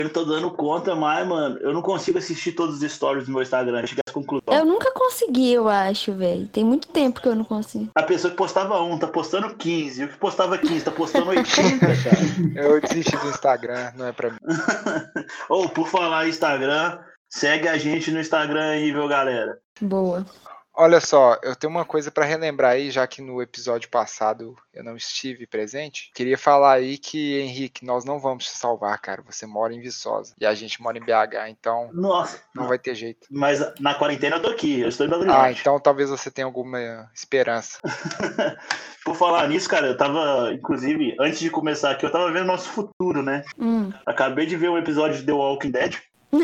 Eu não tô dando conta mais, mano. Eu não consigo assistir todos os stories do meu Instagram. Chegar às conclusões. Eu nunca consegui, eu acho, velho. Tem muito tempo que eu não consigo. A pessoa que postava 1 tá postando 15. O que postava 15 tá postando 80, cara. Eu desisti do Instagram, não é pra mim. Ou, por falar em Instagram, segue a gente no Instagram aí, viu, galera? Boa. Olha só, eu tenho uma coisa pra relembrar aí, já que no episódio passado eu não estive presente. Queria falar aí que, Henrique, nós não vamos te salvar, cara. Você mora em Viçosa e a gente mora em BH, então Nossa. não vai ter jeito. Mas na quarentena eu tô aqui, eu estou em Belo Horizonte. Então talvez você tenha alguma esperança. Por falar nisso, cara, eu tava, inclusive, antes de começar aqui, eu tava vendo nosso futuro, né? Acabei de ver um episódio de The Walking Dead.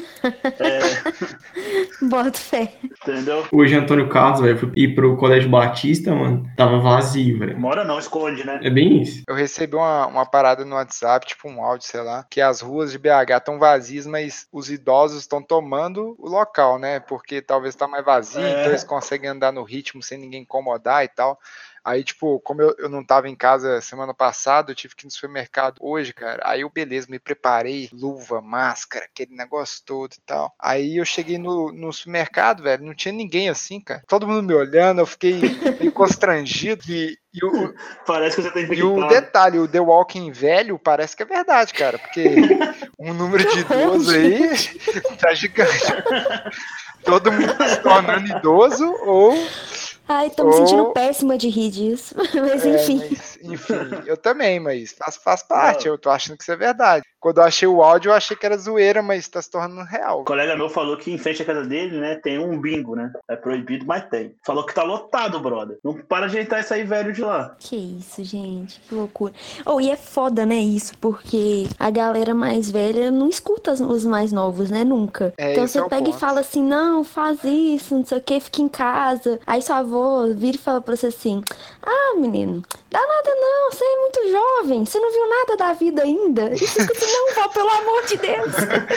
Bota fé. Entendeu? Hoje, Antônio Carlos, velho, fui ir pro Colégio Batista, mano, tava vazio, velho. Mora não, esconde, né? É bem isso. Eu recebi uma parada no WhatsApp, tipo um áudio, sei lá, que as ruas de BH estão vazias, mas os idosos estão tomando o local, né? Porque talvez tá mais vazio, então eles conseguem andar no ritmo sem ninguém incomodar e tal. Aí, tipo, como eu não tava em casa semana passada, eu tive que ir no supermercado hoje, cara. Aí eu, beleza, me preparei, luva, máscara, aquele negócio todo e tal. Aí eu cheguei no supermercado, velho, não tinha ninguém assim, cara. Todo mundo me olhando, eu fiquei meio constrangido Parece que você tá e o detalhe, o The Walking velho parece que é verdade, cara, porque o número de idoso aí tá gigante. Todo mundo tá se tornando idoso ou... Ai, tô me sentindo péssima de rir disso. Mas enfim. Enfim, eu também, mas faz parte. Eu tô achando que isso é verdade. Quando eu achei o áudio, eu achei que era zoeira, mas tá se tornando real. Um colega meu falou que em frente à casa dele, né, tem um bingo, né? É proibido, mas tem. Falou que tá lotado, brother. Não para de ajeitar isso aí velho de lá. Que isso, gente. Que loucura. E é foda, né, isso, porque a galera mais velha não escuta os mais novos, né, nunca. Então você pega e fala assim, não, faz isso, não sei o que, fica em casa. Aí sua avó vira e fala pra você assim, menino, dá nada não, você é muito jovem, você não viu nada da vida ainda. E você fica assim, não, vó, pelo amor de Deus.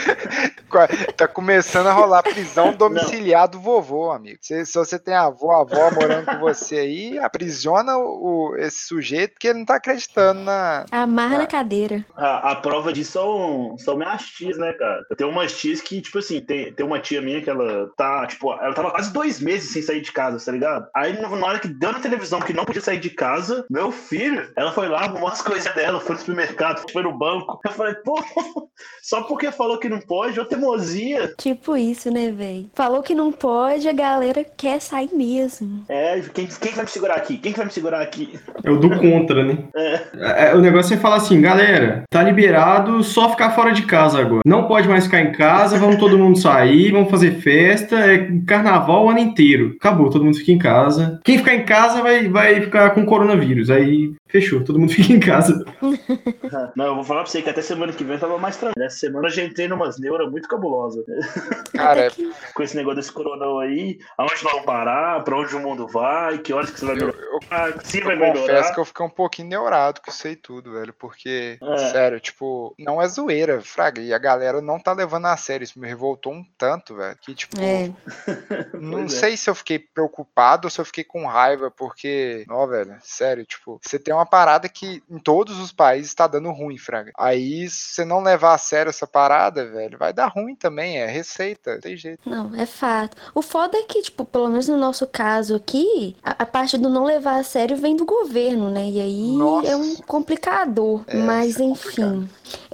Tá começando a rolar prisão domiciliar do vovô, amigo. Se você tem a avó morando com você aí, aprisiona esse sujeito que ele não tá acreditando na... Amarra na cadeira. A prova disso são minhas tias, né, cara? Eu tenho umas tias que, tipo assim, tem uma tia minha que ela tá, tipo, ela tava quase 2 meses sem sair de casa, tá ligado? Aí na hora que deu na televisão que não podia sair de casa, meu filho, ela foi lá, arrumou as coisas dela, foi no supermercado, foi no banco. Eu falei, pô, só porque falou que não pode, ô teimosia. Tipo isso, né, velho? Falou que não pode, a galera quer sair mesmo. Quem vai me segurar aqui? Quem vai me segurar aqui? É o do contra, né? O negócio é falar assim, galera, tá liberado, só ficar fora de casa agora. Não pode mais ficar em casa, vamos todo mundo sair, vamos fazer festa, carnaval o ano inteiro. Acabou, todo mundo fica em casa. Quem ficar em casa vai ficar com coronavírus. Aí fechou, todo mundo fica em casa. Não, eu vou falar pra você que até semana que vem eu tava mais tranquilo. Essa semana eu já entrei numas neuras muito cabulosas. Cara, com esse negócio desse coronão aí, aonde nós vamos parar, pra onde o mundo vai, que horas que você vai melhorar, se vai melhorar. Confesso que eu fiquei um pouquinho neurado com isso aí tudo, velho, porque, sério, tipo, não é zoeira, fraga, e a galera não tá levando a sério, isso me revoltou um tanto, velho, que, tipo, não sei se eu fiquei preocupado ou se eu fiquei com raiva, porque, velho, sério, tipo, você tem uma parada que em todos os países tá dando ruim, fraga, aí se você não levar a sério essa parada, velho, vai dar ruim também, é receita, não tem jeito. Não, é fato. O foda é que, tipo, pelo menos no nosso caso aqui, a parte do não levar a sério vem do governo, né? E aí é um complicador. Mas, enfim.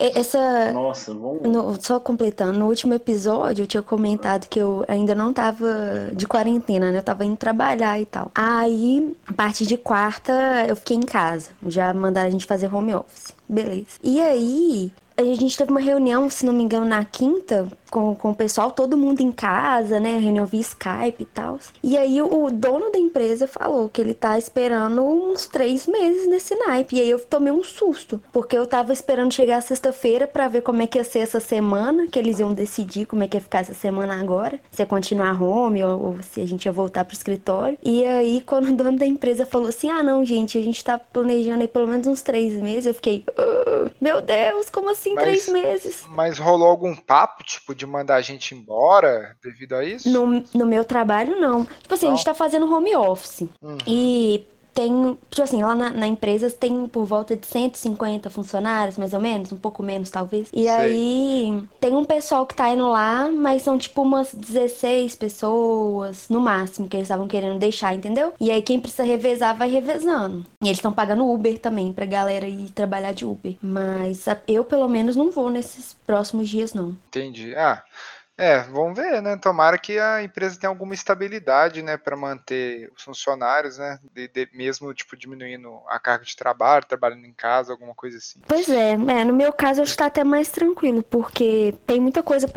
Nossa, vamos... Só completando, no último episódio eu tinha comentado que eu ainda não tava de quarentena, né? Eu tava indo trabalhar e tal. Aí, a partir de quarta, eu fiquei em casa. Já mandaram a gente fazer home office. Beleza. E aí... A gente teve uma reunião, se não me engano, na quinta, com o pessoal, todo mundo em casa, né? Reunião via Skype e tal. E aí o dono da empresa falou que ele tá esperando uns 3 meses nesse naipe. E aí eu tomei um susto, porque eu tava esperando chegar sexta-feira pra ver como é que ia ser essa semana, que eles iam decidir como é que ia ficar essa semana agora. Se ia continuar home ou se a gente ia voltar pro escritório. E aí, quando o dono da empresa falou assim, não, gente, a gente tá planejando aí pelo menos uns 3 meses, eu fiquei, meu Deus, como assim? 3 meses. Mas rolou algum papo, tipo, de mandar a gente embora devido a isso? No meu trabalho, não. Tipo assim, a gente tá fazendo home office. E tem, tipo assim, lá na empresa tem por volta de 150 funcionários, mais ou menos, um pouco menos talvez. E aí tem um pessoal que tá indo lá, mas são tipo umas 16 pessoas no máximo que eles estavam querendo deixar, entendeu? E aí quem precisa revezar vai revezando. E eles estão pagando Uber também pra galera ir trabalhar de Uber. Mas eu pelo menos não vou nesses próximos dias não. Entendi. Vamos ver, né? Tomara que a empresa tenha alguma estabilidade, né, para manter os funcionários, né, mesmo tipo diminuindo a carga de trabalho, trabalhando em casa, alguma coisa assim. Pois é, no meu caso acho que tá até mais tranquilo, porque tem muita coisa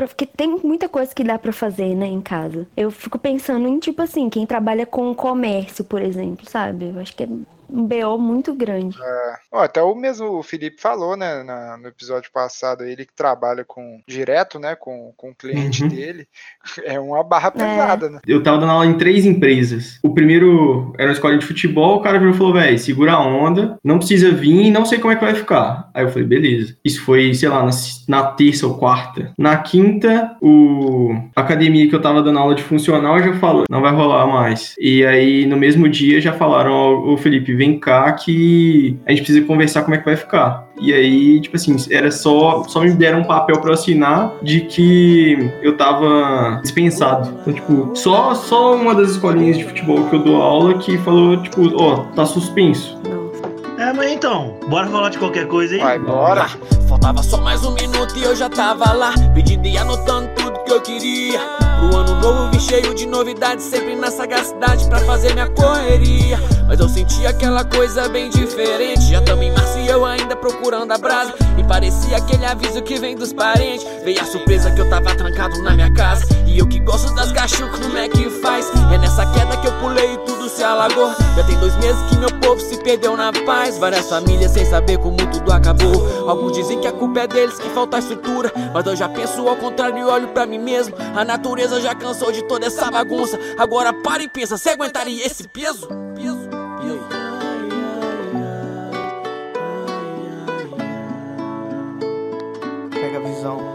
que dá pra fazer, né, em casa. Eu fico pensando em tipo assim, quem trabalha com comércio, por exemplo, sabe? Eu acho que é um BO muito grande. Até o mesmo Felipe falou, né, no episódio passado, ele que trabalha direto, né, com o cliente dele, é uma barra pesada, né? Eu tava dando aula em 3 empresas. O primeiro era uma escola de futebol, o cara virou e falou, velho, segura a onda, não precisa vir, não sei como é que vai ficar. Aí eu falei, beleza. Isso foi, sei lá, na terça ou quarta. Na quinta, a academia que eu tava dando aula de funcional já falou, não vai rolar mais. E aí, no mesmo dia, já falaram, ô Felipe, vem cá que a gente precisa conversar como é que vai ficar. E aí, tipo assim, era só me deram um papel pra eu assinar de que eu tava dispensado. Então, tipo, só uma das escolinhas de futebol que eu dou aula que falou, tipo, tá suspenso. Mas então, bora falar de qualquer coisa aí? Vai, bora. Faltava só mais um minuto e eu já tava lá, pedindo e anotando tudo que eu queria. Pro ano novo vim cheio de novidades, sempre na sagacidade pra fazer minha correria. Mas eu senti aquela coisa bem diferente. Já tamo em março e eu ainda procurando a brasa. E parecia aquele aviso que vem dos parentes. Veio a surpresa que eu tava trancado na minha casa. E eu que gosto das gachucas, como é que faz? É nessa queda que eu pulei e tudo se alagou. Já tem 2 meses que meu povo se perdeu na paz. Várias famílias sem saber como tudo acabou. Alguns dizem que a culpa é deles, que falta estrutura. Mas eu já penso ao contrário e olho pra mim mesmo. A natureza já cansou de toda essa bagunça. Agora para e pensa, você aguentaria esse peso? E aí? Pega a visão.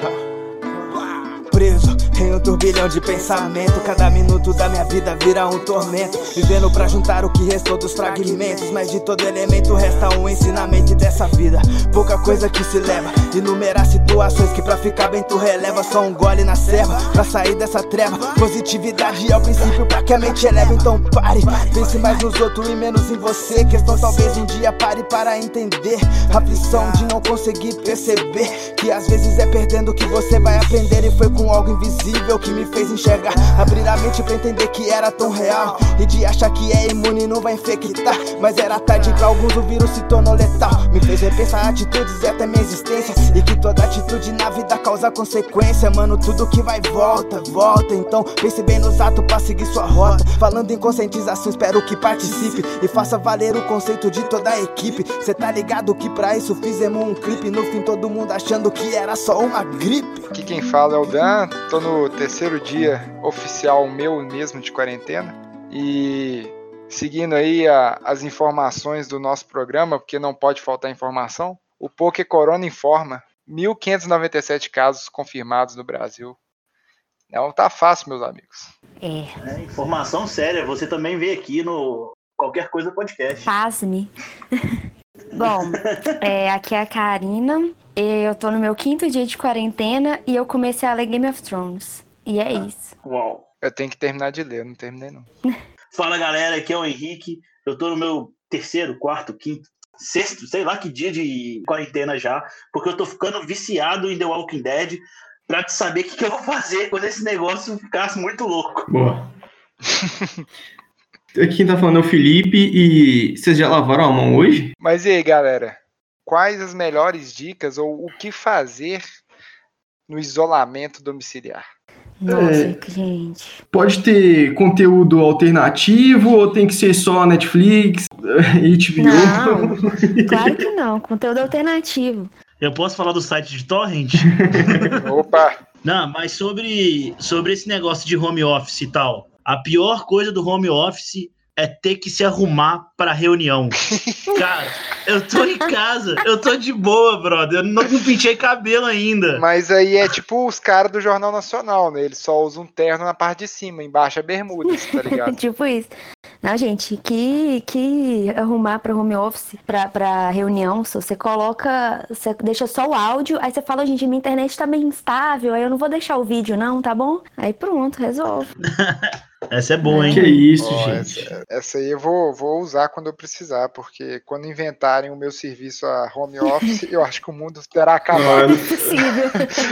Preso em um turbilhão de pensamento, cada minuto da minha vida vira um tormento. Vivendo pra juntar o que restou dos fragmentos, mas de todo elemento resta um ensinamento dessa vida. Pouca coisa que se leva, enumerar situações que pra ficar bem tu releva. Só um gole na serva, pra sair dessa treva. Positividade é o princípio pra que a mente eleva. Então pare, pense mais nos outros e menos em você. Questão talvez um dia pare para entender a aflição de não conseguir perceber que às vezes é perdendo que você vai aprender. E foi com algo invisível que me fez enxergar, abrir a mente pra entender que era tão real, e de achar que é imune e não vai infectar. Mas era tarde, pra alguns o vírus se tornou letal. Me fez repensar atitudes e até minha existência, e que toda atitude na vida causa consequência. Mano, tudo que vai volta. Então pense bem nos atos pra seguir sua rota. Falando em conscientização, espero que participe e faça valer o conceito de toda a equipe. Cê tá ligado que pra isso fizemos um clipe, no fim todo mundo achando que era só uma gripe. Aqui quem fala é o Dan, tô no 3º dia oficial meu mesmo de quarentena. E seguindo aí as informações do nosso programa, porque não pode faltar informação, o Poké Corona informa 1.597 casos confirmados no Brasil. Não tá fácil, meus amigos. Informação séria, você também vê aqui no Qualquer Coisa Podcast. Pasme. Bom, aqui é a Karina. Eu tô no meu 5º dia de quarentena e eu comecei a ler Game of Thrones. E é isso. Uau. Eu tenho que terminar de ler, eu não terminei não. Fala galera, aqui é o Henrique. Eu tô no meu 3º, 4º, 5º, 6º, sei lá que dia de quarentena já, porque eu tô ficando viciado em The Walking Dead pra te saber o que eu vou fazer quando esse negócio ficasse muito louco. Boa. Quem tá falando é o Felipe e vocês já lavaram a mão hoje? Mas e aí, galera? Quais as melhores dicas ou o que fazer no isolamento domiciliar? Nossa, gente. Pode ter conteúdo alternativo ou tem que ser só Netflix, HBO? Não, claro que não. Conteúdo alternativo. Eu posso falar do site de Torrent? Opa! Não, mas sobre esse negócio de home office e tal, a pior coisa do home office é ter que se arrumar pra reunião. Cara, eu tô em casa, eu tô de boa, brother. Eu não pintei cabelo ainda. Mas aí é tipo os caras do Jornal Nacional, né? Eles só usam um terno na parte de cima, embaixo é bermuda, tá ligado? Tipo isso. Não, gente, que arrumar para home office, para reunião, se você coloca, você deixa só o áudio, aí você fala, gente, minha internet tá bem instável, aí eu não vou deixar o vídeo não, tá bom? Aí pronto, resolve. Essa é boa, hein? Que isso, gente. Essa aí eu vou usar quando eu precisar, porque quando inventarem o meu serviço a home office, eu acho que o mundo terá acabado. Não é possível.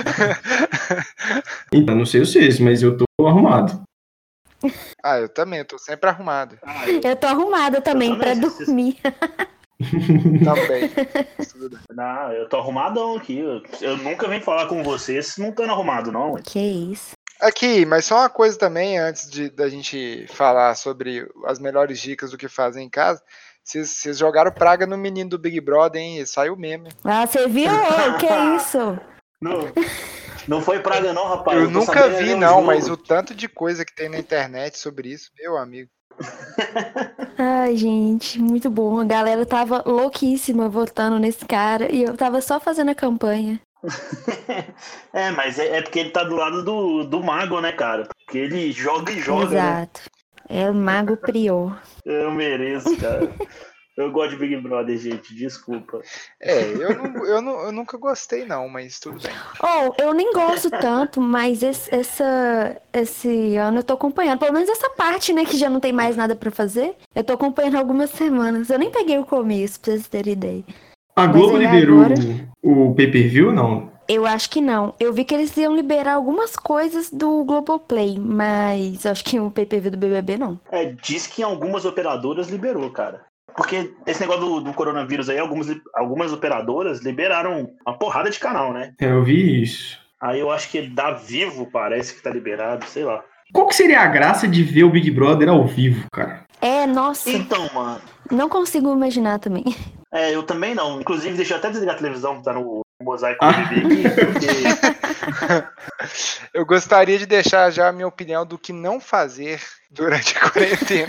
Então, não sei vocês, mas eu tô arrumado. Ah, eu também, eu tô sempre arrumado. Eu tô arrumada também pra dormir. Também. Não, eu tô arrumadão aqui. Eu nunca venho falar com vocês não estando arrumado, não. Que isso. Aqui, mas só uma coisa também, antes da gente falar sobre as melhores dicas do que fazer em casa. Vocês jogaram praga no menino do Big Brother, hein? Saiu meme. Ah, você viu? Que isso? Não foi praga não, rapaz. Eu nunca vi, não, mas o tanto de coisa que tem na internet sobre isso, meu amigo. Ai, gente, muito bom. A galera tava louquíssima votando nesse cara e eu tava só fazendo a campanha. Mas é porque ele tá do lado do mago, né, cara? Porque ele joga e joga, Exato. Né? É o mago prior. Eu mereço, cara. Eu gosto de Big Brother, gente, desculpa. Eu nunca gostei, não, mas tudo bem. Eu nem gosto tanto, mas esse ano eu tô acompanhando. Pelo menos essa parte, né, que já não tem mais nada pra fazer. Eu tô acompanhando algumas semanas. Eu nem peguei o começo, pra vocês terem ideia. A Globo liberou o pay-per-view, não? Eu acho que não. Eu vi que eles iam liberar algumas coisas do Globoplay, mas acho que o pay-per-view do BBB não. Diz que em algumas operadoras liberou, cara. Porque esse negócio do coronavírus aí, algumas operadoras liberaram uma porrada de canal, né? Eu vi isso. Aí eu acho que da Vivo parece que tá liberado, sei lá. Qual que seria a graça de ver o Big Brother ao vivo, cara? Nossa. Então, mano. Não consigo imaginar também. Eu também não. Inclusive, deixa eu até desligar a televisão que tá no mosaico do BBB aqui, porque... Eu gostaria de deixar já a minha opinião do que não fazer durante a quarentena.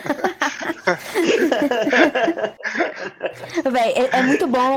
Véi, é muito bom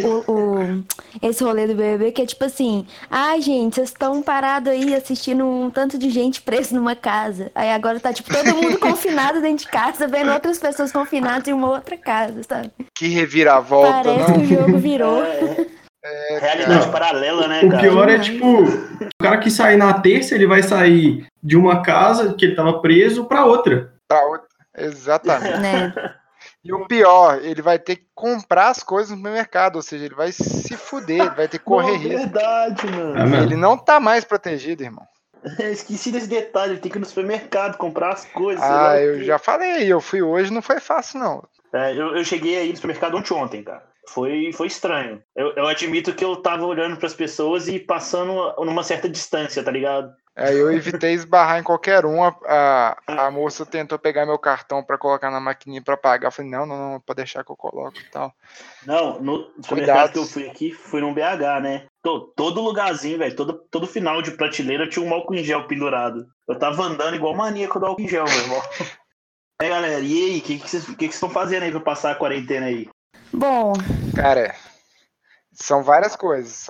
esse rolê do BBB, que é tipo assim, ai, gente, vocês estão parados aí assistindo um tanto de gente preso numa casa. Aí agora tá tipo todo mundo confinado dentro de casa, vendo outras pessoas confinadas em uma outra casa, sabe? Que reviravolta, Parece não? que o jogo virou. Realidade paralela, né, cara? O pior é, tipo, o cara que sair na terça, ele vai sair de uma casa que ele tava preso pra outra. Pra outra, exatamente. Né? E o pior, ele vai ter que comprar as coisas no mercado, ou seja, ele vai se fuder, ele vai ter que correr risco. Verdade, mano. Ele não tá mais protegido, irmão. Esqueci desse detalhe, ele tem que ir no supermercado comprar as coisas. Eu já falei, eu fui hoje, não foi fácil, não. Eu cheguei aí no supermercado ontem, cara. Foi estranho. Eu admito que eu tava olhando pras pessoas e passando numa certa distância, tá ligado? Eu evitei esbarrar em qualquer um. A moça tentou pegar meu cartão pra colocar na maquininha pra pagar. Eu falei, não, pode deixar que eu coloco e tal. Não, no supermercado que eu fui aqui, fui no BH, né? Todo lugarzinho, velho, todo final de prateleira tinha um álcool em gel pendurado. Eu tava andando igual maníaco do álcool em gel, meu irmão. Galera, e aí, o que vocês estão fazendo aí pra passar a quarentena aí? Bom, cara, são várias coisas,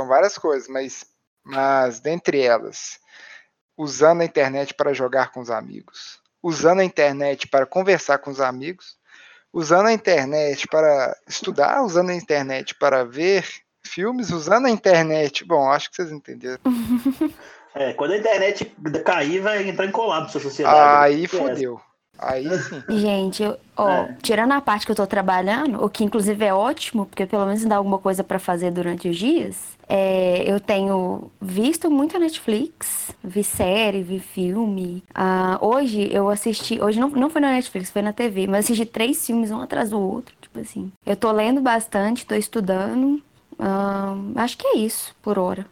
mas dentre elas, usando a internet para jogar com os amigos, usando a internet para conversar com os amigos, usando a internet para estudar, usando a internet para ver filmes, usando a internet... Bom, acho que vocês entenderam. Quando a internet cair, vai entrar em colapso a sociedade. Aí fodeu. Aí sim. Gente, tirando a parte que eu tô trabalhando, o que inclusive é ótimo, porque pelo menos dá alguma coisa pra fazer durante os dias, eu tenho visto muito a Netflix, vi série, vi filme. Hoje eu assisti, hoje não foi na Netflix, foi na TV, mas assisti 3 filmes um atrás do outro, tipo assim. Eu tô lendo bastante, tô estudando, acho que é isso, por hora.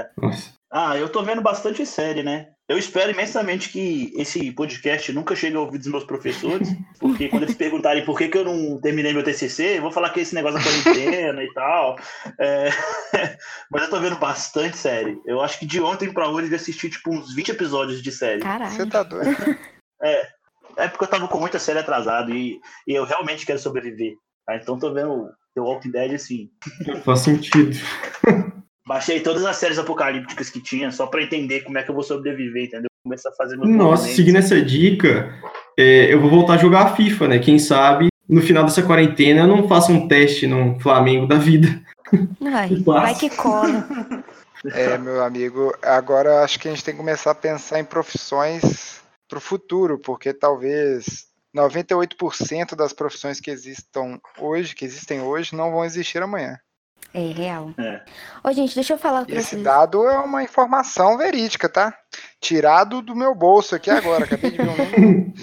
Eu tô vendo bastante série, né? Eu espero imensamente que esse podcast nunca chegue ao ouvido dos meus professores, porque quando eles perguntarem por que eu não terminei meu TCC, eu vou falar que esse negócio da quarentena e tal. Mas eu tô vendo bastante série. Eu acho que de ontem pra hoje eu assisti tipo uns 20 episódios de série. Caralho. Você tá doido? É porque eu tava com muita série atrasada e eu realmente quero sobreviver. Então tô vendo The Walking Dead assim. Faz sentido. Baixei todas as séries apocalípticas que tinha, só pra entender como é que eu vou sobreviver, entendeu? Começar a fazer meu Nossa, seguindo essa dica, eu vou voltar a jogar FIFA, né? Quem sabe, no final dessa quarentena, eu não faço um teste no Flamengo da vida. Vai que cola. Meu amigo, agora acho que a gente tem que começar a pensar em profissões para o futuro, porque talvez 98% das profissões que existem hoje não vão existir amanhã. É real. Ô, gente, deixa eu falar pra Esse vocês. dado é uma informação verídica, tá? Tirado do meu bolso aqui agora, acabei de ver um.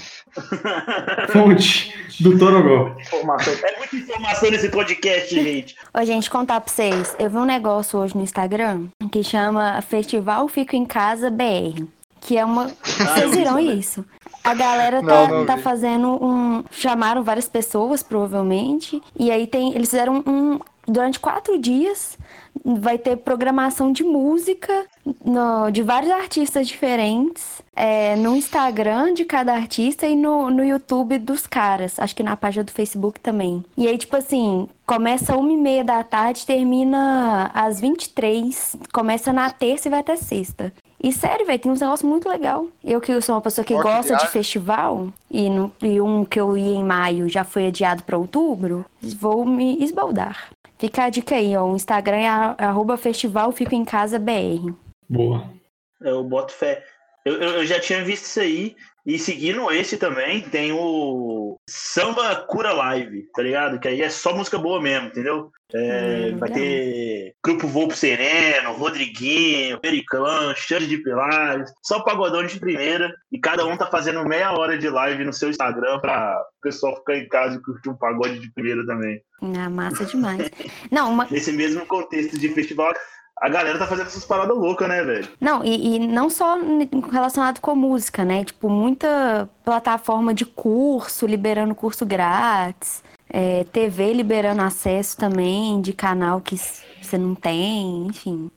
Fonte do Torogó. É muita informação nesse podcast, gente. Ô, gente, contar pra vocês. Eu vi um negócio hoje no Instagram que chama Festival Fico em Casa BR. Que é uma... Vocês viram isso? A galera tá fazendo chamaram várias pessoas, provavelmente. E aí eles fizeram durante 4 dias vai ter programação de música de vários artistas diferentes, no Instagram de cada artista e no YouTube dos caras, acho que na página do Facebook também. E aí, tipo assim, começa 1h30 da tarde, termina às 23h, começa na terça e vai até sexta. E sério, velho, tem uns negócios muito legal. Eu que sou uma pessoa que gosta de festival, e um que eu ia em maio já foi adiado para outubro, vou me esbaldar. Fica a dica aí, ó. O Instagram é @festival Fico em Casa BR. Boa. Eu boto fé. Eu já tinha visto isso aí. E seguindo esse também, tem o Samba Cura Live, tá ligado? Que aí é só música boa mesmo, entendeu? Vai ter Grupo Volpo Sereno, Rodriguinho, Periclão, Xande de Pilares, só pagodão de primeira. E cada um tá fazendo meia hora de live no seu Instagram pra o pessoal ficar em casa e curtir um pagode de primeira também. Massa demais. Não, Nesse mesmo contexto de festival, a galera tá fazendo essas paradas loucas, né, velho? Não, e não só relacionado com música, né? Tipo, muita plataforma de curso, liberando curso grátis. TV liberando acesso também de canal que você não tem, enfim.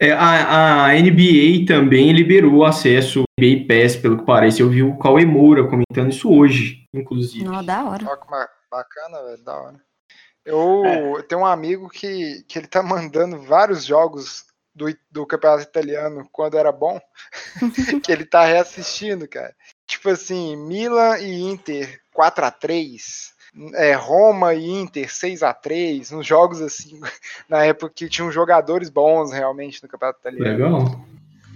A NBA também liberou acesso ao NBA Pass, pelo que parece. Eu vi o Cauê Moura comentando isso hoje, inclusive. Não, da hora. Ó, que bacana, velho, da hora. Eu tenho um amigo que ele tá mandando vários jogos do campeonato italiano quando era bom, que ele tá reassistindo, cara. Tipo assim, Milan e Inter 4-3, Roma e Inter 6-3, uns jogos assim, na época que tinham jogadores bons realmente no campeonato italiano. Legal.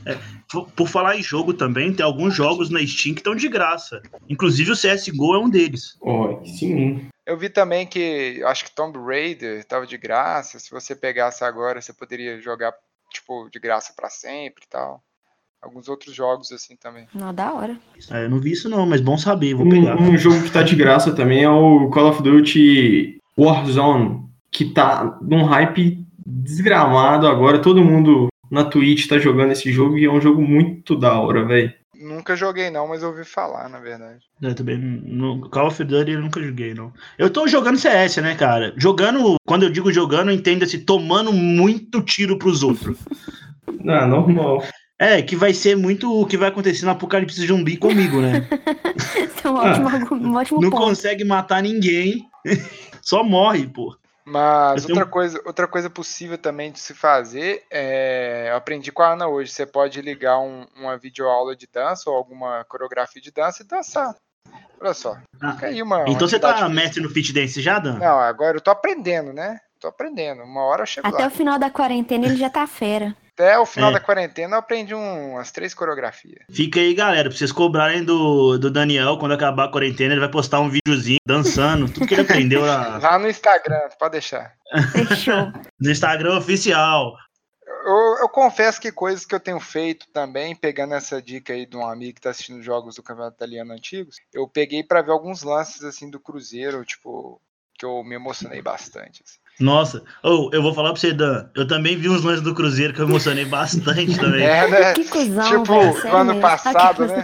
Por falar em jogo também, tem alguns jogos na Steam que estão de graça. Inclusive o CSGO é um deles. Sim. Eu vi também que, acho que Tomb Raider tava de graça. Se você pegasse agora, você poderia jogar, tipo, de graça pra sempre e tal. Alguns outros jogos assim também. Não, da hora. Eu não vi isso não, mas bom saber, vou pegar. Um jogo que tá de graça também é o Call of Duty Warzone, que tá num hype desgramado agora. Todo mundo na Twitch tá jogando esse jogo e é um jogo muito da hora, velho. Nunca joguei não, mas ouvi falar, na verdade. Eu também, no Call of Duty eu nunca joguei, não. Eu tô jogando CS, né, cara? Jogando, quando eu digo jogando, entenda-se tomando muito tiro pros outros. Normal. Que vai ser muito o que vai acontecer no Apocalipse Zumbi comigo, né? É um ótimo Não ponto. consegue matar ninguém, só morre, pô. Mas outra coisa possível também de se fazer, eu aprendi com a Ana hoje, você pode ligar uma videoaula de dança ou alguma coreografia de dança e dançar. Olha só. Então você tá mestre no Fit Dance já, Dan? Não, agora eu tô aprendendo, né? Tô aprendendo. Uma hora eu chego Até lá. o final da quarentena ele já tá fera. Até o final da quarentena eu aprendi umas 3 coreografias. Fica aí, galera, pra vocês cobrarem do Daniel, quando acabar a quarentena, ele vai postar um videozinho dançando, tudo que ele aprendeu lá no Instagram, pode deixar. Fechou. No Instagram oficial. Eu confesso que coisas que eu tenho feito também, pegando essa dica aí de um amigo que tá assistindo jogos do Campeonato Italiano antigos, eu peguei pra ver alguns lances assim do Cruzeiro, tipo, que eu me emocionei bastante. Assim. Nossa, eu vou falar pra você, Dan, eu também vi uns lances do Cruzeiro que eu emocionei bastante também. Né? Que cuzão, tipo, do ano passado, né?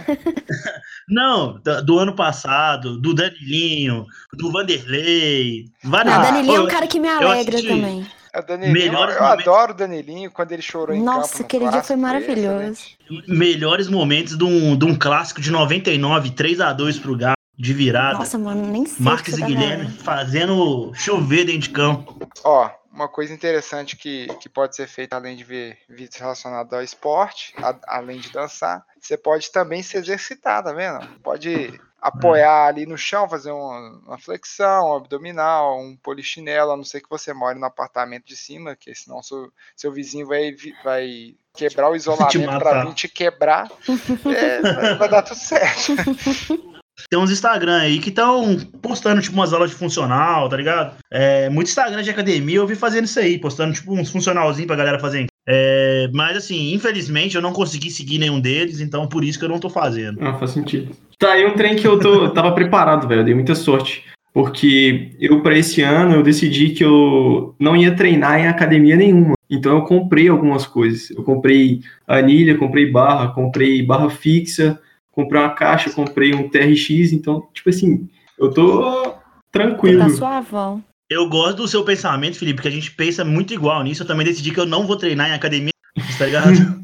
Não, do ano passado, do Danilinho, do Vanderlei. Danilinho é um cara que me alegra também. Eu adoro o Danilinho quando ele chorou em campo. Nossa, aquele dia foi maravilhoso. Melhores momentos de um clássico de 99, 3-2 pro Galo. De virada. Nossa, mano, nem sei. Marques e Guilherme fazendo chover dentro de campo. Ó, uma coisa interessante que pode ser feita além de ver vídeos relacionados ao esporte, além de dançar, você pode também se exercitar, tá vendo? Pode apoiar ali no chão, fazer uma flexão, um abdominal, um polichinelo, a não ser que você more no apartamento de cima, que senão seu vizinho vai quebrar o isolamento pra vir te quebrar, vai dar tudo certo. Tem uns Instagram aí que estão postando, tipo, umas aulas de funcional, tá ligado? Muito Instagram de academia eu vi fazendo isso aí, postando, tipo, uns funcionalzinhos pra galera fazer. Mas, assim, infelizmente eu não consegui seguir nenhum deles, então por isso que eu não tô fazendo. Faz sentido. Tá aí um trem que eu tava preparado, velho, eu dei muita sorte. Porque pra esse ano, eu decidi que eu não ia treinar em academia nenhuma. Então eu comprei algumas coisas. Eu comprei anilha, comprei barra fixa, comprei uma caixa, comprei um TRX, então, tipo assim, eu tô tranquilo. Tá suavão. Eu gosto do seu pensamento, Felipe, porque a gente pensa muito igual nisso. Eu também decidi que eu não vou treinar em academia, tá ligado?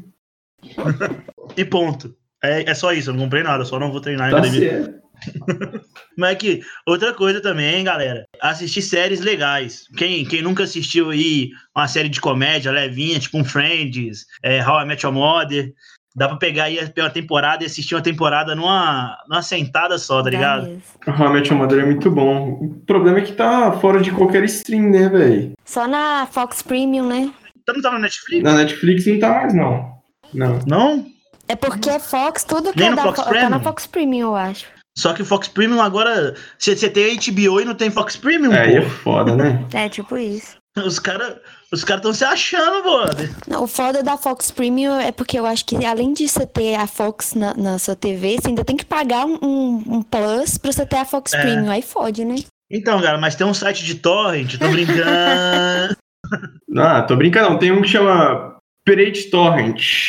E ponto. É só isso, eu não comprei nada, só não vou treinar em academia. Certo. Mas que outra coisa também, galera, assistir séries legais. Quem nunca assistiu aí uma série de comédia levinha, tipo um Friends, How I Met Your Mother, dá pra pegar aí uma temporada e assistir uma temporada numa sentada só, tá ligado? How I Met Your Mother é muito bom. O problema é que tá fora de qualquer stream, né, velho? Só na Fox Premium, né? Então não tá na Netflix? Na Netflix não tá mais, não. Não? É porque é Fox, tudo que Nem é no da Fox tá Premium? na Fox Premium, eu acho. Só que o Fox Premium agora... Você tem HBO e não tem Fox Premium, pô. É foda, né? É, tipo isso. Os caras estão se achando, brother. Não, o foda da Fox Premium é porque eu acho que além de você ter a Fox na sua TV, você ainda tem que pagar um plus pra você ter a Fox Premium. Aí fode, né? Então, cara, mas tem um site de torrent, tô brincando. Não, tô brincando, não. Tem um que chama Pirate Torrent.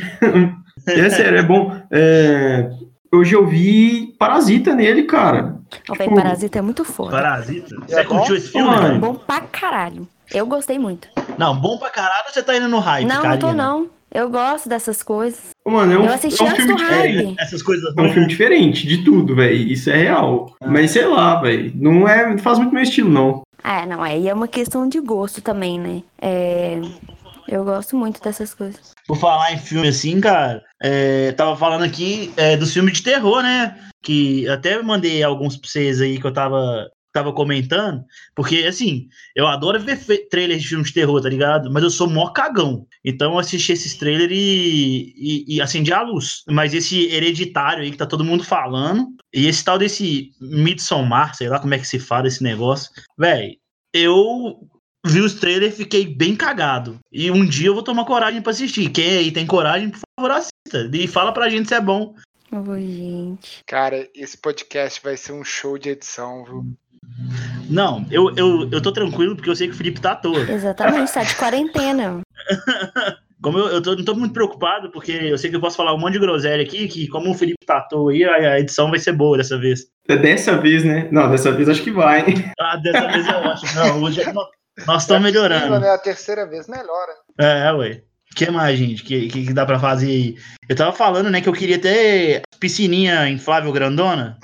É sério, é bom. Hoje eu vi Parasita nele, cara. O Parasita é muito foda. Parasita? Você curtiu esse filme? Mano. Bom pra caralho. Eu gostei muito. Não, bom pra caralho, você tá indo no hype, Não, Karina? não tô não. Eu gosto dessas coisas. Mano, Eu assisti antes filme do hype. diferente. Essas coisas É um filme diferente de tudo, velho. Isso é real. Mas sei lá, velho. Não faz muito meu estilo, não. Não, aí é uma questão de gosto também, né? Eu gosto muito dessas coisas. Por falar em filme assim, cara, tava falando aqui dos filmes de terror, né? Que até mandei alguns pra vocês aí que eu tava comentando, porque, assim, eu adoro ver trailers de filmes de terror, tá ligado? Mas eu sou mó cagão. Então eu assisti esses trailers e acendi a luz. Mas esse Hereditário aí que tá todo mundo falando, e esse tal desse Midsommar, sei lá como é que se fala esse negócio, velho, eu vi os trailers e fiquei bem cagado. E um dia eu vou tomar coragem pra assistir. Quem aí tem coragem, por favor, assista. E fala pra gente se é bom. Gente. Cara, esse podcast vai ser um show de edição, viu? Não, eu tô tranquilo porque eu sei que o Felipe tá à toa. Exatamente, tá de quarentena. Como eu não tô muito preocupado, porque eu sei que eu posso falar um monte de groselha aqui, que como o Felipe tá à toa aí, a edição vai ser boa dessa vez. Dessa vez, né? Não, dessa vez acho que vai. Dessa vez eu acho. Não, hoje nós estamos melhorando. Né? A terceira vez melhora. Ué. O que mais, gente? Que dá pra fazer aí? Eu tava falando, né, que eu queria ter piscininha inflável grandona.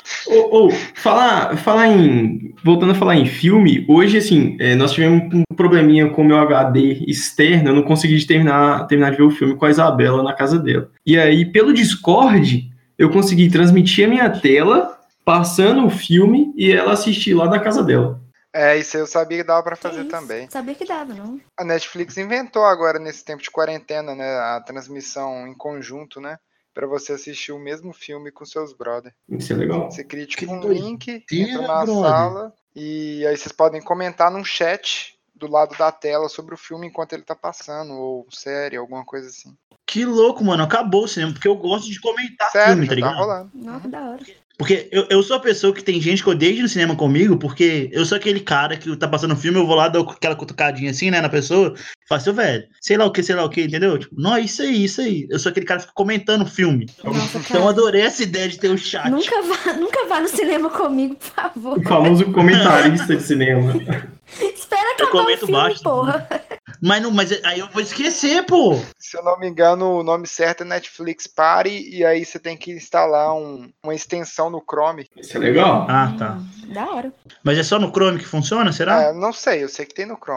Voltando a falar em filme, hoje, assim, nós tivemos um probleminha com o meu HD externo, eu não consegui terminar de ver o filme com a Isabela na casa dela. E aí, pelo Discord, eu consegui transmitir a minha tela, passando o filme, e ela assistir lá da casa dela. Isso eu sabia que dava pra fazer também. Sabia que dava, não? A Netflix inventou agora, nesse tempo de quarentena, né, a transmissão em conjunto, né, pra você assistir o mesmo filme com seus brother. Isso é legal. Você cria tipo um link, entra na sala, e aí vocês podem comentar num chat do lado da tela sobre o filme enquanto ele tá passando, ou série, alguma coisa assim. Que louco, mano, acabou o cinema, porque eu gosto de comentar Sério, filme, tá ligado? Tá rolando. Nossa, que da hora. Porque eu sou a pessoa que tem gente que odeia ir no cinema comigo, porque eu sou aquele cara que tá passando filme, eu vou lá, dou aquela cutucadinha assim, né, na pessoa, e falo assim, velho, sei lá o que, entendeu? Tipo, não, isso aí. Eu sou aquele cara que fica comentando o filme. Nossa, então eu adorei essa ideia de ter um chat. Nunca vá no cinema comigo, por favor. O famoso comentarista de cinema. Espera que eu comento filme, baixo. porra. Mas aí eu vou esquecer, pô. Se eu não me engano, o nome certo é Netflix Party, e aí você tem que instalar uma extensão no Chrome. Isso é legal. Ah, tá. Da hora. Mas é só no Chrome que funciona, será? Não sei, eu sei que tem no Chrome.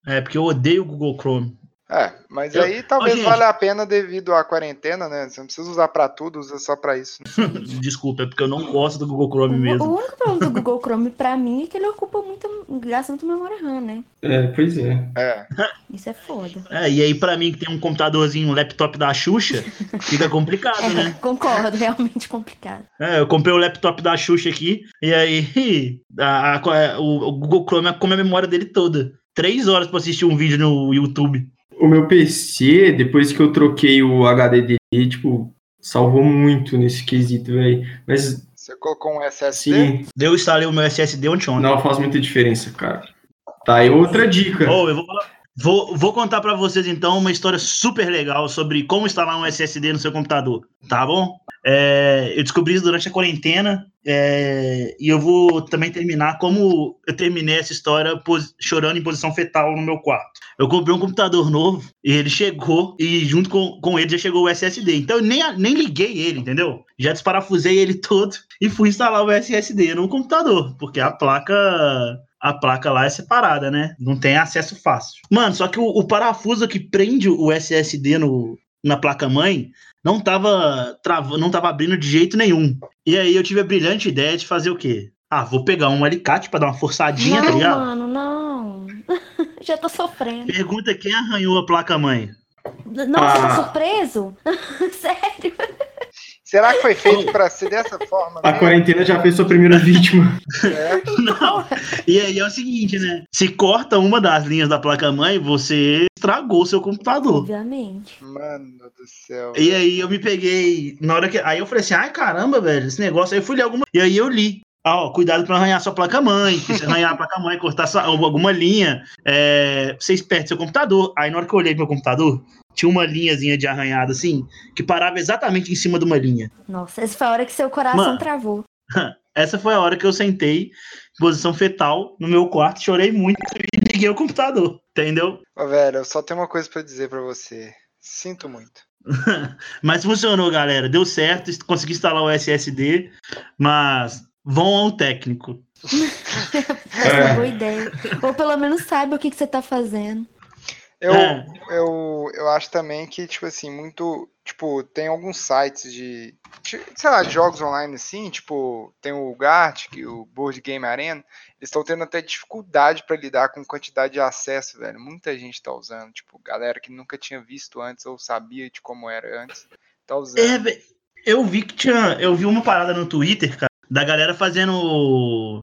É, porque eu odeio o Google Chrome. Mas aí talvez valha a pena devido à quarentena, né? Você não precisa usar pra tudo, usa só pra isso. Desculpa, é porque eu não gosto do Google Chrome mesmo. O único problema do Google Chrome pra mim é que ele ocupa gasta muito memória RAM, né? Pois é. Isso é foda. E aí pra mim que tem um computadorzinho, um laptop da Xuxa, fica complicado, né? Concordo, realmente complicado. Eu comprei o laptop da Xuxa aqui, e aí o Google Chrome come a memória dele toda. 3 horas pra assistir um vídeo no YouTube. O meu PC, depois que eu troquei o HD dele, tipo, salvou muito nesse quesito, velho. Mas... Você colocou um SSD? Sim. Eu instalei o meu SSD ontem. Não faz muita diferença, cara. Tá aí outra dica. Eu vou contar pra vocês, então, uma história super legal sobre como instalar um SSD no seu computador, tá bom? Eu descobri isso durante a quarentena, e eu vou também terminar como eu terminei essa história chorando em posição fetal no meu quarto. Eu comprei um computador novo, e ele chegou, e junto com ele já chegou o SSD. Então eu nem liguei ele, entendeu? Já desparafusei ele todo e fui instalar o SSD no computador, porque a placa lá é separada, né? Não tem acesso fácil. Mano, só que o parafuso que prende o SSD na placa-mãe não tava abrindo de jeito nenhum. E aí eu tive a brilhante ideia de fazer o quê? Vou pegar um alicate pra dar uma forçadinha, tá ligado? Mano, não. Já tô sofrendo. Pergunta quem arranhou a placa-mãe. Nossa, tá surpreso? Sério? Será que foi feito pra ser dessa forma? A quarentena já fez sua primeira vítima. Não. E aí é o seguinte, né? Se corta uma das linhas da placa-mãe, você estragou o seu computador. Obviamente. Mano do céu. E aí eu me peguei, aí eu falei assim, caramba, velho, esse negócio, aí eu fui ler e aí eu li. Cuidado pra não arranhar sua placa-mãe, porque se arranhar a placa-mãe, cortar alguma linha, vocês perdem seu computador. Aí na hora que eu olhei pro meu computador, tinha uma linhazinha de arranhado assim, que parava exatamente em cima de uma linha. Nossa, essa foi a hora que seu coração travou. Essa foi a hora que eu sentei em posição fetal no meu quarto, chorei muito e liguei o computador, entendeu? Velho, eu só tenho uma coisa pra dizer pra você. Sinto muito. Mas funcionou, galera. Deu certo, consegui instalar o SSD, mas vão ao técnico. Essa é uma boa ideia. Ou pelo menos saiba o que você tá fazendo. Eu acho também que, tipo assim, muito... Tipo, tem alguns sites de jogos online assim, tipo, tem o Gartic, o Board Game Arena, eles estão tendo até dificuldade para lidar com quantidade de acesso, velho. Muita gente tá usando, tipo, galera que nunca tinha visto antes ou sabia de como era antes, tá usando. Eu vi uma parada no Twitter, cara, da galera fazendo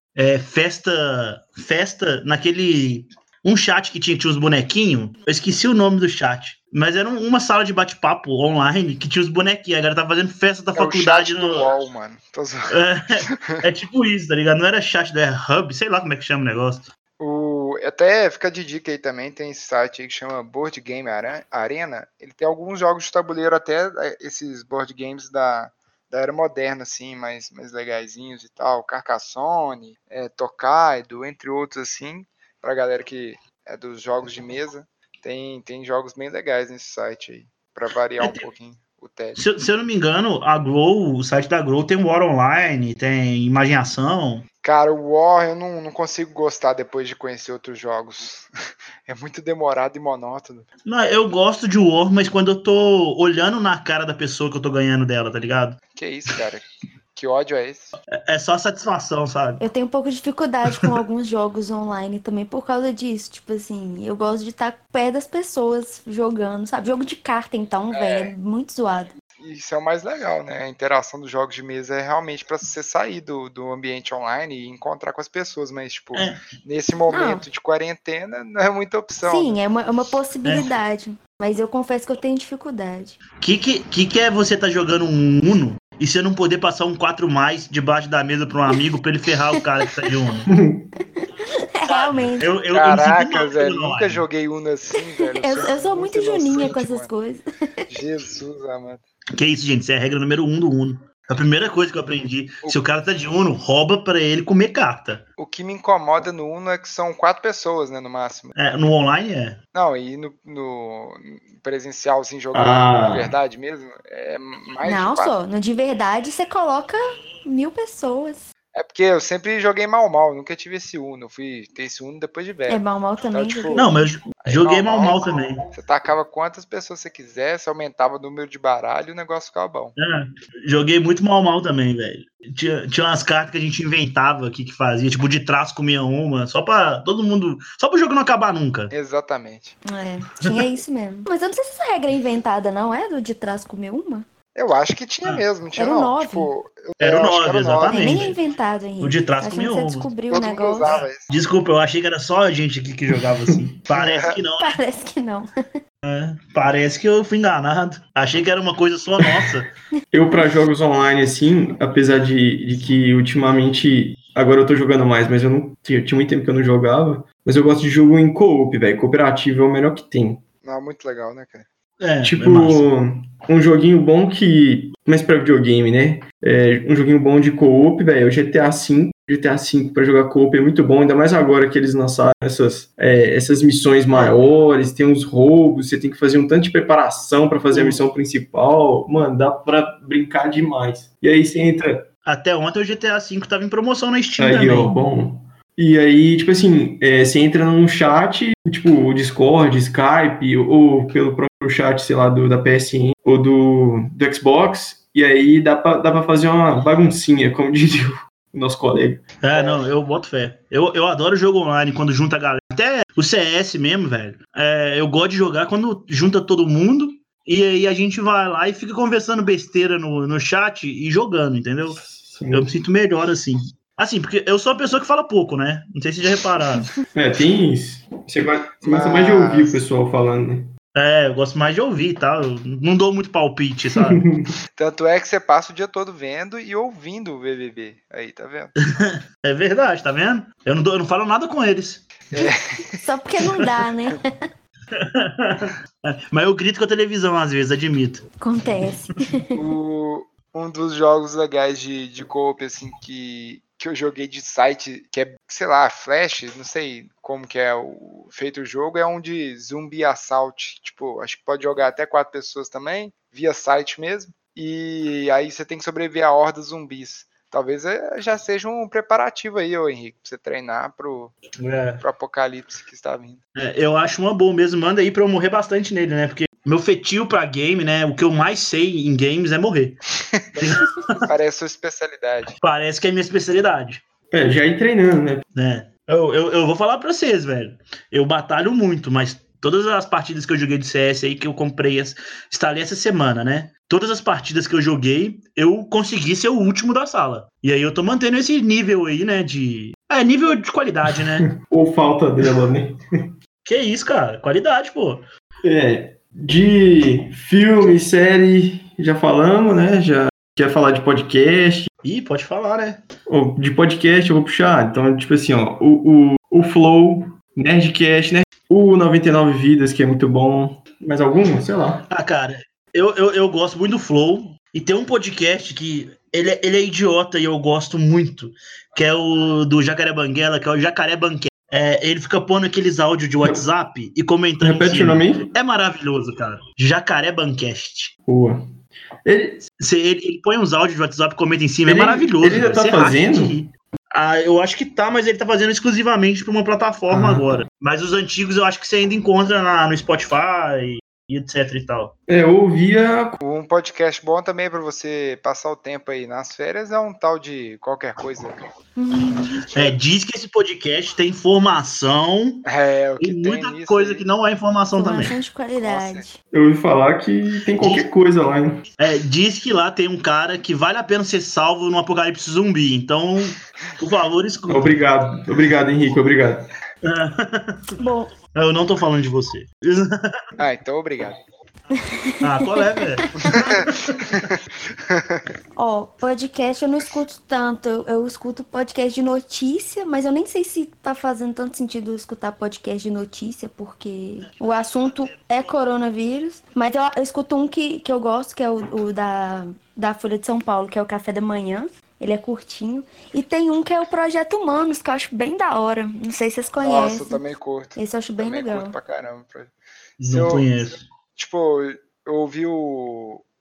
festa naquele... Um chat que tinha os bonequinhos, eu esqueci o nome do chat, mas era uma sala de bate-papo online que tinha os bonequinhos, a galera tava fazendo festa da faculdade o chat do UOL, mano. É tipo isso, tá ligado? Não era chat da Hub, sei lá como é que chama o negócio. Até fica de dica aí também, tem esse site aí que chama Board Game Arena, ele tem alguns jogos de tabuleiro, até esses board games da era moderna, assim, mais legaisinhos e tal, Carcassonne, Tokaido, entre outros, assim, pra galera que é dos jogos de mesa, tem jogos bem legais nesse site aí, pra variar um pouquinho o teste. Se eu não me engano, o site da Grow tem War Online, tem Imaginação. Cara, o War eu não consigo gostar depois de conhecer outros jogos. É muito demorado e monótono. Não, eu gosto de War, mas quando eu tô olhando na cara da pessoa que eu tô ganhando dela, tá ligado? Que isso, cara? Que ódio é esse? É só satisfação, sabe? Eu tenho um pouco de dificuldade com alguns jogos online também por causa disso. Tipo assim, eu gosto de estar perto das pessoas jogando, sabe? Jogo de carta, então, velho, é muito zoado. Isso é o mais legal, né? A interação dos jogos de mesa é realmente pra você sair do ambiente online e encontrar com as pessoas, mas, tipo, nesse momento de quarentena, não é muita opção. Sim, né? é uma possibilidade. Mas eu confesso que eu tenho dificuldade. Que é você tá jogando um Uno e você não poder passar um 4+ debaixo da mesa pra um amigo pra ele ferrar o cara que tá de Uno? Realmente. Caraca, velho, nunca joguei Uno assim, velho. Eu sou muito juninha com essas coisas. Jesus, amado. Que isso, gente, isso é a regra número 1 do Uno. A primeira coisa que eu aprendi, se o cara tá de Uno, rouba pra ele comer carta. O que me incomoda no Uno é que são 4 pessoas, né, no máximo. No online é. Não, e no presencial, assim, jogando de verdade mesmo, é mais Não, de 4. só, no de verdade você coloca 1000 pessoas. É porque eu sempre joguei mal, nunca tive esse Uno. Eu fui ter esse Uno depois de velho. Mal também. Então, tipo, Não, mas eu joguei mal também. Você tacava quantas pessoas você quisesse, aumentava o número de baralho e o negócio ficava bom. Joguei muito mal também, velho. Tinha umas cartas que a gente inventava aqui que fazia, tipo, de trás comia uma, só pra todo mundo. Só pro jogo não acabar nunca. Exatamente. Tinha isso mesmo. Mas eu não sei se essa regra é inventada, não é? Do de trás comer uma? Eu acho que tinha mesmo, não tinha era o não. 9. Tipo, era o 9, exatamente. Nem é inventado, Henrique. O de trás Acho comia que você uma. descobriu Todo o mundo negócio. usava isso. Desculpa, eu achei que era só a gente aqui que jogava assim. Parece que não. Parece que não. Parece que eu fui enganado. Achei que era uma coisa só nossa. Eu, pra jogos online, assim, apesar de que ultimamente, agora eu tô jogando mais, mas eu não tinha muito tempo que eu não jogava, mas eu gosto de jogo em co-op, velho. Cooperativo é o melhor que tem. Não, muito legal, né, cara? Tipo, um joguinho bom que... Mas pra videogame, né? Um joguinho bom de co-op, velho, é o GTA V. GTA V pra jogar co-op é muito bom, ainda mais agora que eles lançaram essas missões maiores, tem uns roubos, você tem que fazer um tanto de preparação pra fazer a missão principal. Mano, dá pra brincar demais. E aí você entra... Até ontem o GTA V tava em promoção na Steam aí, também. Ó, bom. E aí, tipo assim, você entra num chat, tipo o Discord, Skype, ou pelo próprio chat, sei lá, da PSN, ou do Xbox, e aí dá pra fazer uma baguncinha, como diria o nosso colega. Não, eu boto fé. Eu adoro jogo online quando junta a galera. Até o CS mesmo, velho. Eu gosto de jogar quando junta todo mundo, e aí a gente vai lá e fica conversando besteira no chat e jogando, entendeu? Sim. Eu me sinto melhor assim. Assim, porque eu sou a pessoa que fala pouco, né? Não sei se vocês já repararam. Tem isso. Você gosta mais de ouvir o pessoal falando, né? Eu gosto mais de ouvir, tá? Eu não dou muito palpite, sabe? Tanto é que você passa o dia todo vendo e ouvindo o BBB. Aí, tá vendo? É verdade, tá vendo? Eu não falo nada com eles. Só porque não dá, né? Mas eu grito com a televisão às vezes, admito. Acontece. Um dos jogos legais de co-op, assim, que eu joguei de site, que é, sei lá, Flash, não sei como que é feito o jogo, é um de Zumbi Assault. Tipo, acho que pode jogar até 4 pessoas também, via site mesmo. E aí você tem que sobreviver a hordas zumbis. Talvez já seja um preparativo aí, ô Henrique, pra você treinar pro apocalipse que está vindo. Eu acho uma boa mesmo. Manda aí pra eu morrer bastante nele, né? Porque meu fetio pra game, né? O que eu mais sei em games é morrer. Parece sua especialidade. Parece que é minha especialidade. Já ir treinando, né? Eu vou falar pra vocês, velho. Eu batalho muito, mas todas as partidas que eu joguei de CS aí, que eu comprei, instalei essa semana, né? Todas as partidas que eu joguei, eu consegui ser o último da sala. E aí eu tô mantendo esse nível aí, né? Nível de qualidade, né? Ou falta dela, né? Que isso, cara? Qualidade, pô. De filme, série, já falamos, né? Já quer falar de podcast. Ih, pode falar, né? De podcast eu vou puxar. Então, tipo assim, ó, o Flow, Nerdcast, né? O 99 Vidas, que é muito bom. Mais algum? Sei lá. Cara, eu gosto muito do Flow. E tem um podcast que ele é idiota e eu gosto muito, que é o do Jacaré Banguela, que é o Jacaré Banquete. Ele fica pondo aqueles áudios de WhatsApp e comentando. Repete o nome aí? É maravilhoso, cara. Jacaré Bancast. Boa. Ele põe uns áudios de WhatsApp e comenta em cima. É maravilhoso. Ele ainda tá fazendo? Eu acho que tá, mas ele tá fazendo exclusivamente pra uma plataforma agora. Mas os antigos eu acho que você ainda encontra no Spotify e etc e tal. Eu ouvia... Um podcast bom também pra você passar o tempo aí nas férias é um tal de qualquer coisa. Diz que esse podcast tem informação e muita coisa aí que não é informação também. Informação de qualidade. Nossa. Eu ouvi falar que tem qualquer coisa lá, hein? Diz que lá tem um cara que vale a pena ser salvo no apocalipse zumbi. Então, por favor, escuta. Obrigado, Henrique, obrigado. Bom. Eu não tô falando de você. Então obrigado. Qual é, velho? Podcast eu não escuto tanto. Eu escuto podcast de notícia, mas eu nem sei se tá fazendo tanto sentido escutar podcast de notícia, porque o assunto é coronavírus. Mas eu escuto um que eu gosto, que é o da Folha de São Paulo, que é o Café da Manhã. Ele é curtinho. E tem um que é o Projeto Humanos, que eu acho bem da hora. Não sei se vocês conhecem. Nossa, eu também curto. Esse eu acho bem legal. Curto pra caramba. Não conheço. Tipo, eu ouvi o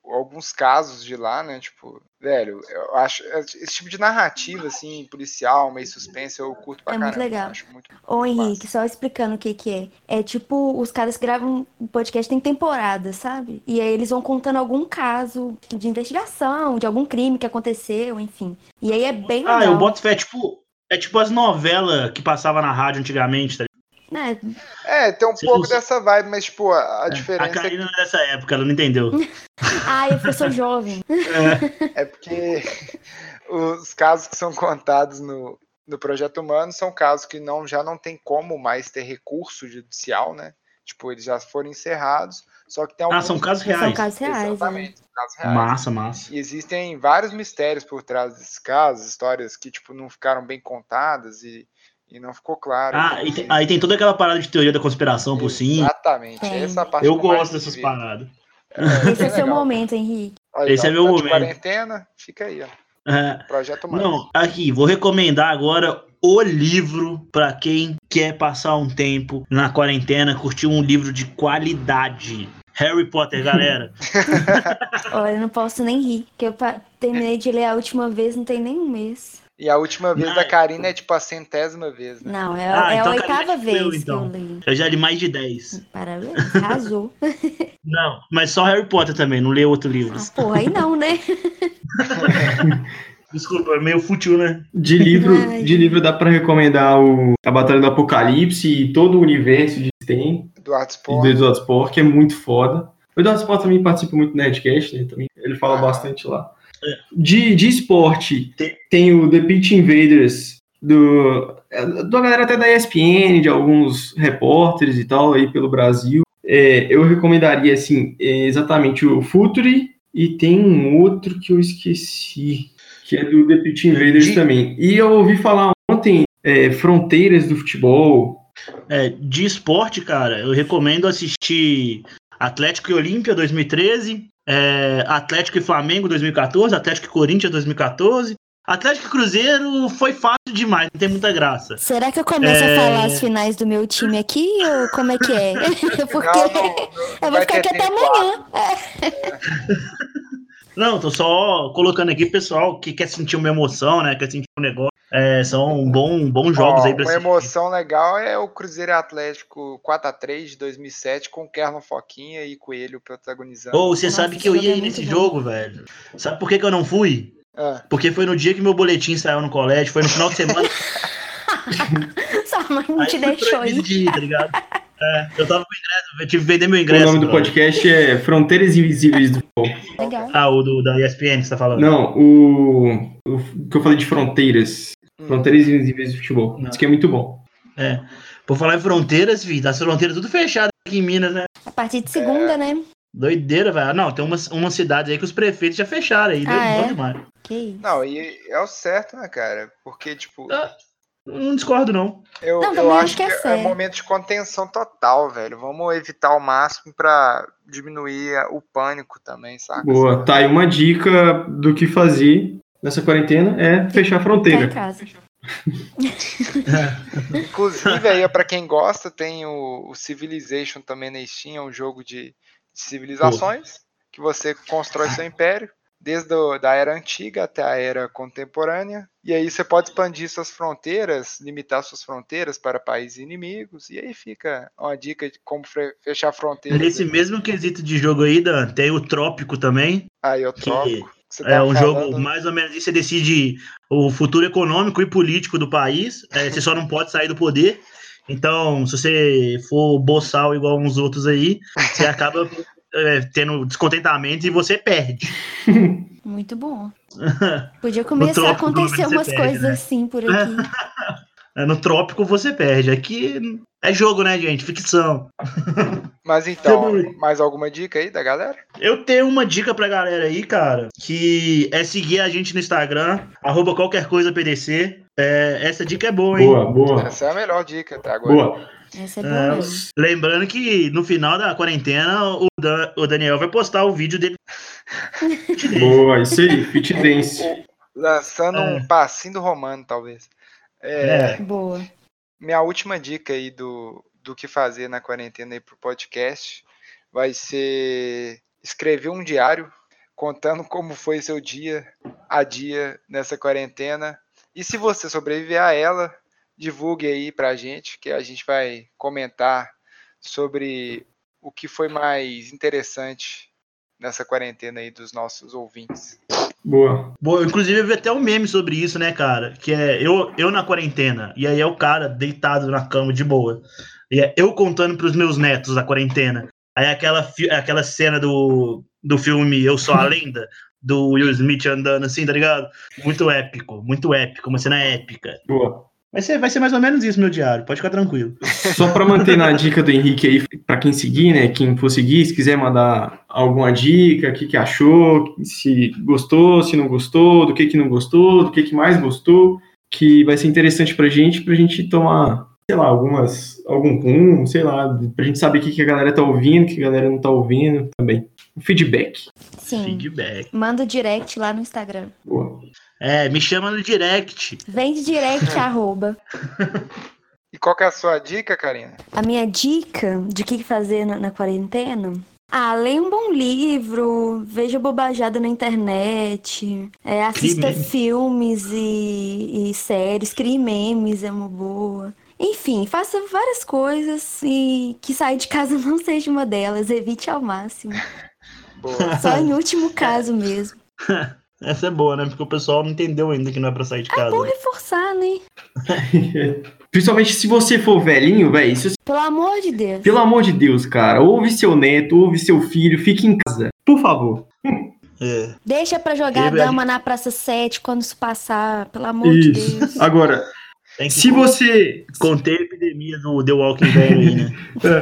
alguns casos de lá, né? Tipo, velho, eu acho esse tipo de narrativa, assim, policial, meio suspense, eu curto pra É caramba. muito legal. Acho muito Ô, Henrique, massa. só explicando o que que é. É tipo, os caras que gravam um podcast tem temporada, sabe? E aí eles vão contando algum caso de investigação, de algum crime que aconteceu, enfim. E aí é bem eu legal. boto fé, é tipo as novelas que passavam na rádio antigamente, tá ligado? Tem um Você pouco não- dessa vibe, mas, tipo, a A diferença Karina não é dessa época, ela não entendeu. É porque eu sou jovem. é porque os casos que são contados no Projeto Humano são casos que já não tem como mais ter recurso judicial, né? Tipo, eles já foram encerrados, só que tem alguns... São casos São reais. casos reais, Exatamente, casos reais. Massa. E existem vários mistérios por trás desses casos, histórias que, tipo, não ficaram bem contadas e não ficou claro. Aí tem toda aquela parada de teoria da conspiração por cima. Exatamente, Tem. essa é a parte Eu que mais gosto me dessas divirto. paradas. Esse é bem seu legal. momento, Henrique. Aí, Esse é meu de momento. quarentena, fica aí, ó. Projeto Humano. Não, aqui, vou recomendar agora o livro pra quem quer passar um tempo na quarentena, curtir um livro de qualidade. Harry Potter, galera. Olha, eu não posso nem rir, porque eu terminei de ler a última vez, não tem nem um mês. E a última vez da Karina é tipo a 100ª vez, né? Não, é então a 8ª vez então. que eu li. Eu já li mais de 10. Parabéns, arrasou. Não, mas só Harry Potter também, não leu outro livro. Porra, aí não, né? Desculpa, é meio fútil, né? De livro dá pra recomendar A Batalha do Apocalipse e todo o universo de tem. Eduardo Do Eduardo Spohr, que é muito foda. O Eduardo Spohr também participa muito do Nerdcast, né? Também, ele fala bastante lá. De esporte, tem o The Pitch Invaders, da galera até da ESPN, de alguns repórteres e tal, aí pelo Brasil. Eu recomendaria, assim, exatamente o Futuri, e tem um outro que eu esqueci, que é do The Pitch Invaders também. E eu ouvi falar ontem, Fronteiras do Futebol. De esporte, cara, eu recomendo assistir Atlético e Olímpia 2013, Atlético e Flamengo 2014, Atlético e Corinthians 2014. Atlético e Cruzeiro foi fácil demais, não tem muita graça. Será que eu começo a falar as finais do meu time aqui ou como é que é? Porque eu vou ficar aqui até amanhã. Não, tô só colocando aqui, pessoal, que quer sentir uma emoção, né? Quer sentir um negócio. São bons jogos aí pra uma assistir. emoção legal é o Cruzeiro Atlético 4x3 de 2007 com Kerlon Foquinha e Coelho protagonizando. Você sabe que eu ia ir nesse jogo, velho? Sabe por que eu não fui? Porque foi no dia que meu boletim saiu no colégio, foi no final de semana. Sua mãe não te deixou ir. De ir, tá ligado? Eu tava com ingresso, eu tive que vender meu ingresso. O nome do podcast é Fronteiras Invisíveis do Futebol. Legal. O da ESPN que você tá falando. Não, o que eu falei de Fronteiras. Fronteiras Invisíveis do Futebol. Isso que é muito bom. Por falar em fronteiras, filho, as fronteiras tudo fechado aqui em Minas, né? A partir de segunda, né? Doideira, velho. Não, tem umas cidades aí que os prefeitos já fecharam aí. Doidão demais. Que isso? Não, e é o certo, né, cara? Porque, tipo... Não discordo, não. Eu acho que é um momento de contenção total, velho. Vamos evitar ao máximo pra diminuir o pânico também, saca? Boa. Tá aí uma dica do que fazer nessa quarentena é fechar a fronteira. Tá em casa. Inclusive, aí, pra quem gosta, tem o Civilization também na Steam, é um jogo de civilizações, que você constrói seu império, desde da era antiga até a era contemporânea, e aí você pode expandir suas fronteiras, limitar suas fronteiras para países inimigos, e aí fica uma dica de como fechar fronteiras. Nesse mesmo quesito de jogo aí, Dan, tem o Trópico também. Aí, o Trópico. É um jogo mais ou menos, você decide o futuro econômico e político do país, você só não pode sair do poder. Então, se você for boçal igual uns outros aí, você acaba tendo descontentamento e você perde. Muito bom. Podia começar a acontecer umas coisas assim por aqui. No Trópico você perde. Aqui é jogo, né, gente? Ficção. Mas então, mais alguma dica aí da galera? Eu tenho uma dica pra galera aí, cara, que é seguir a gente no Instagram, @qualquercoisapdc. Essa dica é boa, hein? Boa. Essa é a melhor dica até agora. Boa. Essa é boa mesmo. Lembrando que no final da quarentena, o Daniel vai postar o vídeo dele. Boa, isso aí, Fit Dance. Lançando um passinho do Romano, talvez. Boa. Minha última dica aí do que fazer na quarentena aí pro podcast vai ser escrever um diário. contando como foi seu dia a dia nessa quarentena. E se você sobreviver a ela, divulgue aí pra gente, que a gente vai comentar sobre o que foi mais interessante nessa quarentena aí dos nossos ouvintes. Boa. Inclusive eu vi até um meme sobre isso, né, cara? Que é eu na quarentena, e aí é o cara deitado na cama de boa. E é eu contando pros meus netos da quarentena. Aí aquela cena do filme Eu Sou a Lenda, do Will Smith andando assim, tá ligado? Muito épico, uma cena épica. Boa. Vai ser mais ou menos isso, meu diário, pode ficar tranquilo. Só pra manter na dica do Henrique aí, pra quem seguir, né? Quem for seguir, se quiser mandar alguma dica, o que achou, se gostou, se não gostou, do que não gostou, do que mais gostou, que vai ser interessante pra gente tomar, sei lá, algum rumo, sei lá, pra gente saber o que a galera tá ouvindo, o que a galera não tá ouvindo também. O feedback. Sim. Feedback. Manda o direct lá no Instagram. Boa. Me chama no direct. Vem de direct, @. E qual que é a sua dica, Karina? A minha dica de o que fazer na quarentena? Leia um bom livro, veja bobajada na internet, assista filmes e séries, crie memes, é uma boa. Enfim, faça várias coisas e que sair de casa não seja uma delas, evite ao máximo. Boa. Só em último caso mesmo. Essa é boa, né? Porque o pessoal não entendeu ainda que não é pra sair de casa. É bom reforçar, né? Principalmente se você for velhinho, velho. Pelo amor de Deus. Pelo amor de Deus, cara. Ouve seu neto, ouve seu filho, fique em casa. Por favor. Deixa pra jogar a dama na Praça 7 quando isso passar. Pelo amor de Deus. Agora, se você conter a epidemia do The Walking Dead aí, né?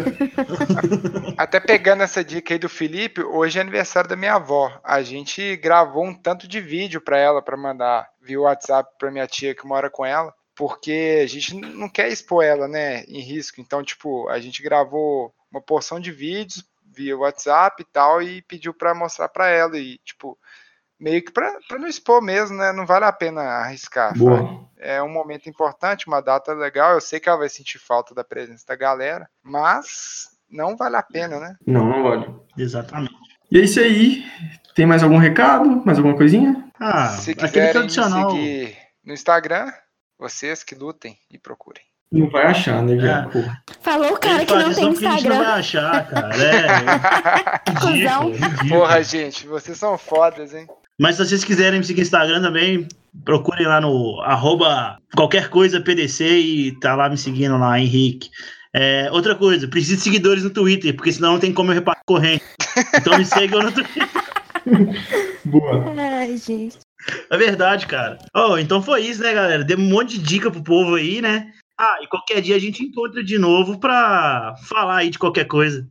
Até pegando essa dica aí do Felipe, hoje é aniversário da minha avó. A gente gravou um tanto de vídeo pra ela, pra mandar via WhatsApp pra minha tia que mora com ela, porque a gente não quer expor ela, né, em risco. Então, tipo, a gente gravou uma porção de vídeos via WhatsApp e tal e pediu pra mostrar pra ela e, tipo, meio que pra não expor mesmo, né? Não vale a pena arriscar. Boa. É um momento importante, uma data legal. Eu sei que ela vai sentir falta da presença da galera, mas não vale a pena, né? Não vale. Exatamente. E é isso aí. Tem mais algum recado? Mais alguma coisinha? Se quiserem me seguir no Instagram, vocês que lutem e procurem. Não vai achar, né, já? Falou o cara que não tem Instagram. A gente não vai achar, cara. Ridículo. Porra, gente, vocês são fodas, hein? Mas se vocês quiserem me seguir no Instagram também, procurem lá no @qualquer coisa PDC e tá lá me seguindo lá, Henrique. Outra coisa, preciso de seguidores no Twitter, porque senão não tem como eu repassar corrente. Então me sigam no Twitter. Boa. Ai, gente. É verdade, cara. Então foi isso, né, galera? Deu um monte de dica pro povo aí, né? E qualquer dia a gente encontra de novo pra falar aí de qualquer coisa.